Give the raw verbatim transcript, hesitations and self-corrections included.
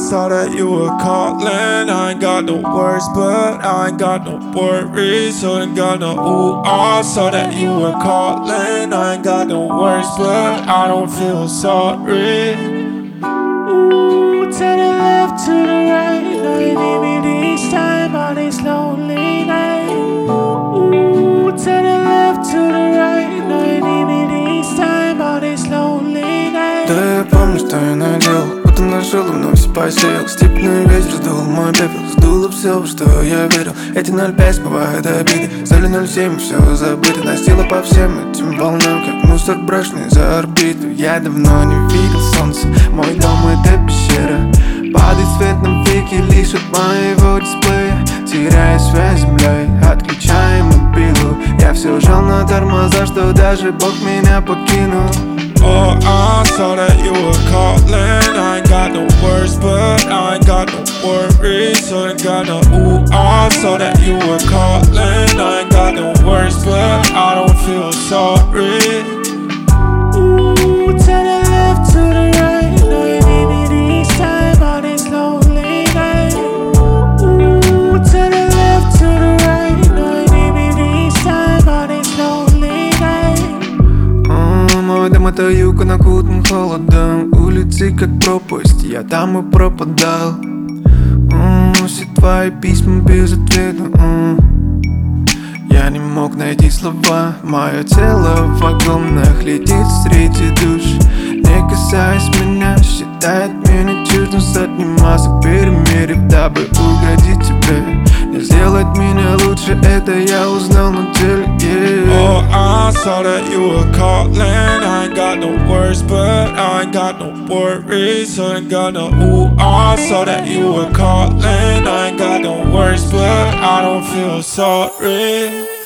saw that you were calling. I ain't got no words, but I ain't got no worries. So ain't got no ooh, I saw that you were calling. I ain't got no words, but I don't feel sorry. Ooh, to the left, to the right. No, you need me this time on this lonely night. Ooh, to the left, to the right. No, you need me this time on this lonely night. Да, я помню, что я наделал. Будто нашел, но все посеял. Степной ветер сдул мой пепел. Сдуло все, в что я верил. Эти ноль пять смывают обиды. Стали ноль семь, все забыто. Настило по всем этим волнам, как мусор брошенный за орбиту. Я давно не видел солнца. Мой дом — это пещера. Падает свет на веки лишь от моего дисплея. Теряя связь с землей, отключаем мобилу. Я все жал на тормоза, что даже Бог меня покинул. Oh, I saw that you were calling. I ain't got no words, but I ain't got no worries. So ain't got no ooh, I saw that you were calling. I ain't got no words, but I don't feel sorry. Ooh, to the left, to the right. No, you need me this time on this lonely night. Ooh, to the left, to the right. No, you need me this time on this lonely night. Мой дом — это юг, он окутан холодом. Улицы как пропасть, я там и пропадал. М, Все твои письма без ответа. м. Я не мог найти слова. Мое тело в вагонах летит среди душ. Не касаясь меня, считает меня чуждым. Сотни масок перемерив, дабы угодить тебе. Не сделать меня лучше, это я узнал на деле, yeah. Oh, I saw that you were calling. I ain't got no words, but I ain't got no worries. So ain't got no ooh, I saw that you were calling. I ain't got no words, but I don't feel sorry.